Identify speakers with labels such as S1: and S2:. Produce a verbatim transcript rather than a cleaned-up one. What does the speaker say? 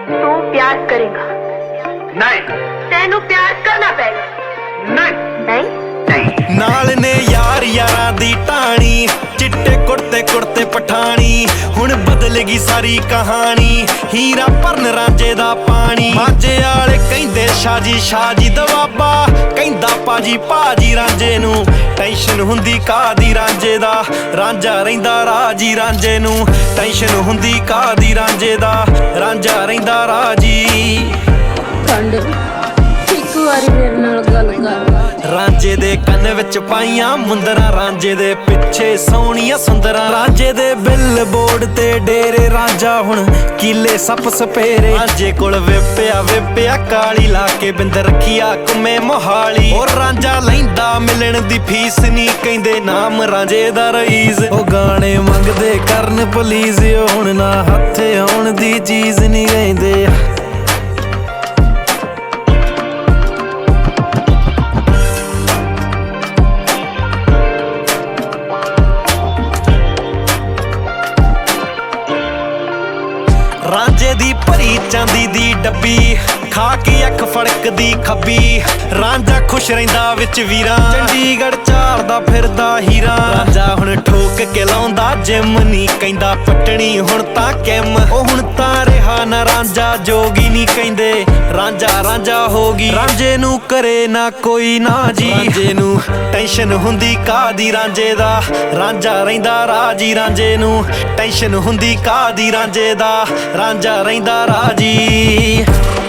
S1: तू प्यार करेगा?
S2: नहीं।
S1: तेनू प्यार करना पेगा?
S2: नहीं
S1: नहीं
S2: नहीं।
S3: नाल ने यार यारां दी टाणी, चिट्टे कुर्ते कुर्ते पठाणी, हुण बदलेगी सारी कहानी। हीरा भरन रांझे दा पानी, माझे आले कहिंदे शाजी शाजी दवाबा, कहिंदा पाजी पाजी रांझे नू। टैंशन हुंदी कादी रांझे दा, रांझा रहिंदा राजी रांझे नू। टैंशन हुंदी कादी रांझे दा, रांझा रहिंदा राजी।
S4: ਕੰਡ ਇੱਕ ਵਾਰੀ ਮੇਰੇ ਨਾਲ ਗੱਲ ਕਰ।
S3: ਰਾਂਝੇ ਦੇ ਕੰਨ ਵਿੱਚ ਪਾਈਆਂ ਮੁੰਦਰਾਂ, ਰਾਂਝੇ ਦੇ ਪਿੱਛੇ ਸੋਹਣੀਆਂ ਸੁੰਦਰਾਂ। ਰਾਂਝੇ ਦੇ ਬਿੱਲ ਬੋਰਡ ਤੇ ਡੇਰੇ, ਰਾਂਝਾ ਹੁਣ ਕੀਲੇ ਸੱਪ ਸਪੇਰੇ। ਰਾਂਝੇ ਕੋਲ ਵਿਪਿਆ ਵਿਪਿਆ ਕਾਲੀ, ਲਾ ਕੇ ਬਿੰਦ ਰੱਖੀਆ ਕੁਮੇ ਮੋਹਾਲੀ। ਉਹ ਰਾਂਝਾ ਲੈਂਦਾ ਮਿਲਣ ਦੀ ਫੀਸ ਨੀ, ਕਹਿੰਦੇ ਨਾਮ ਰਾਂਝੇ ਦਾ ਰਈਸ। ਉਹ ਗਾਣੇ ਮੰਗਦੇ ਕਰਨ ਪਲੀਜ਼, ਉਹ ਹੁਣ ਨਾ ਹੱਥੇ ਆਉਣ ਦੀ ਚੀਜ਼ ਨੀ ਕਹਿੰਦੇ। ਰਾਂਝੇ ਦੀ ਭਰੀ ਚਾਂਦੀ ਦੀ ਡੱਬੀ, ਖਾ ਕੇ ਅੱਖ ਫੜਕਦੀ ਖੱਬੀ। ਰਾਂਝਾ ਖੁਸ਼ ਰਹਿੰਦਾ ਵਿੱਚ ਵੀਰਾਂ, ਚੰਡੀਗੜ੍ਹ ਚਾਰਦਾ ਫਿਰਦਾ ਹੀਰਾ। ਰਾਂਝਾ ਹੁਣ ਠੋਕ ਕੇ ਲਾਉਂਦਾ ਜਿਮ, ਨੀ ਕਹਿੰਦਾ ਪਟਣੀ ਹੁਣ ਤਾਂ ਕਿਮ। ਉਹ ਹੁਣ ਤਾਂ ਰਿਹਾ ਨਾ ਰਾਂਝਾ ਜੋਗੀ, ਨੀ ਕਹਿੰਦੇ ਰਾਂਝਾ ਰਾਂਝਾ ਹੋਗੀ। ਰਾਂਝੇ ਨੂੰ ਕਰੇ ਨਾ ਕੋਈ ਨਾ ਜੀ, ਰਾਂਝੇ ਨੂੰ ਟੈਨਸ਼ਨ ਹੁੰਦੀ ਕਾਦੀ ਰਾਂਝੇ ਦਾ। ਰਾਂਝਾ ਰਹਿੰਦਾ ਰਾਜੀ ਰਾਂਝੇ ਨੂੰ, ਟੈਨਸ਼ਨ ਹੁੰਦੀ ਕਾਦੀ ਰਾਂਝੇ ਦਾ। ਰਾਂਝਾ ਰਹਿੰਦਾ ਰਾਜੀ।